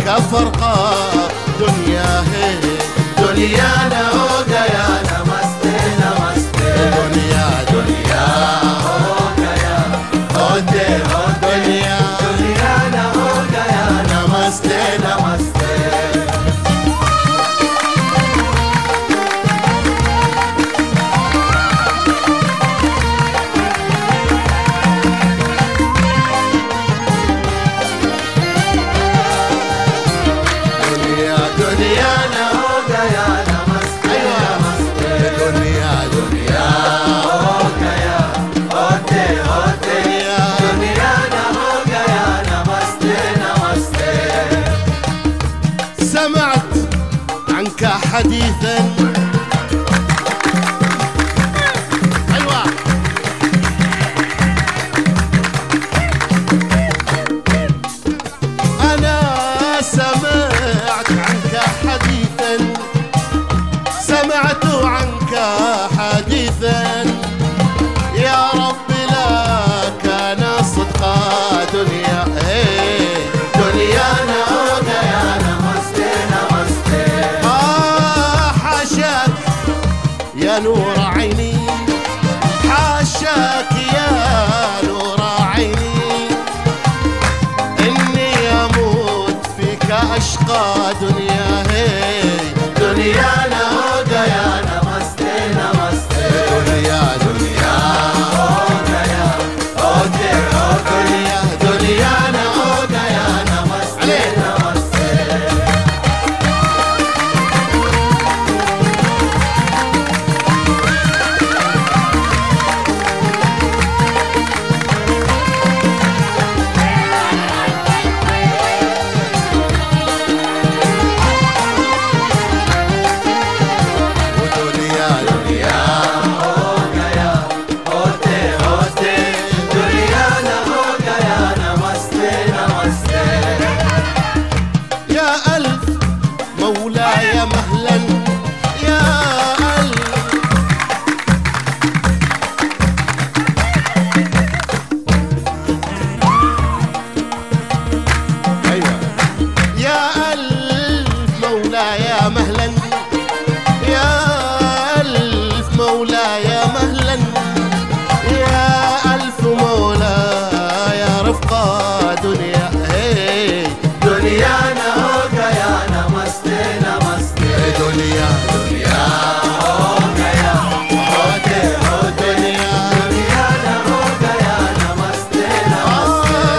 كفرقة دنيا هي دنيانا هودا يا نمستي نمستي دنيا دنيا هودا يا هودي هودي دنيانا هودا يا نمستي نمستي سمعت عنك حديثا أيوة أنا سمعت عنك حديثا سمعت عنك حديثا يا رب لا كان صدقا دنيا دنيانا يا نور عيني حاشاك يا نور عيني إني أموت فيك أشقى دنيا هي دنيانا هودا يا نمستي نمستي دنيا دنيا هودا يا هودي هودي دنيانا هودا يا نمستي نمستي مولاي مهلا يا ألف أيوة يا ألف مولاي مهلا يا ألف مولاي مهلا يا ألف مولاي رفقة دنيا هي دنيانا هودا يا نمستي نمستي دنيا دنيا هودا يا هودي هودي دنيانا هودا يا نمستي نمستي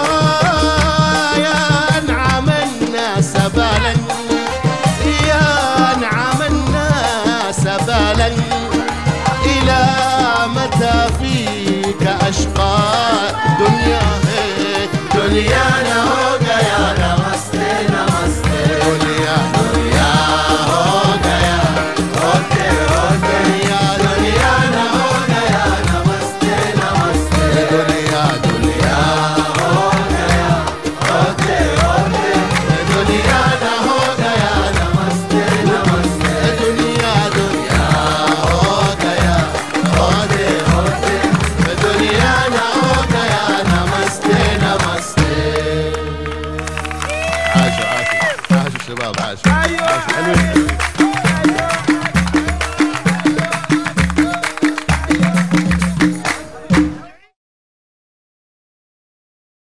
يا أنعم الناس بالا يا أنعم الناس بالا إلى متى فيك أشقى دنيا هي دنيانا هودا يا نمستي نمستي دنيا دنيا هودا يا هودي هودي دنيانا هودا يا نمستي نمستي دنيا دنيا هودا يا هودي هودي دنيانا هودا يا نمستي نمستي دنيا دنيا هودا يا هودي هودي دنيانا هودا يا نمستي نمستي عاشوا عاشوا عاشوا الشباب عاشوا عاشوا حلوين